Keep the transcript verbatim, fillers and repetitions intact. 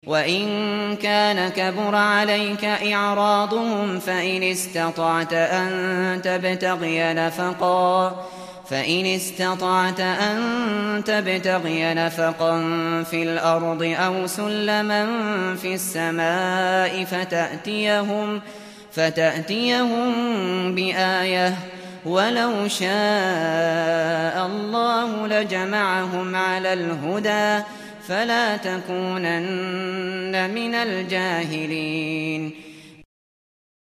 وإن كان كبر عليك إعراضهم فإن استطعت أن تبتغي نفقا فإن استطعت أن تبتغي نفقا في الأرض أو سلما في السماء فتأتيهم فتأتيهم بآية ولو شاء الله لجمعهم على الهدى فلا تكونن من الجاهلين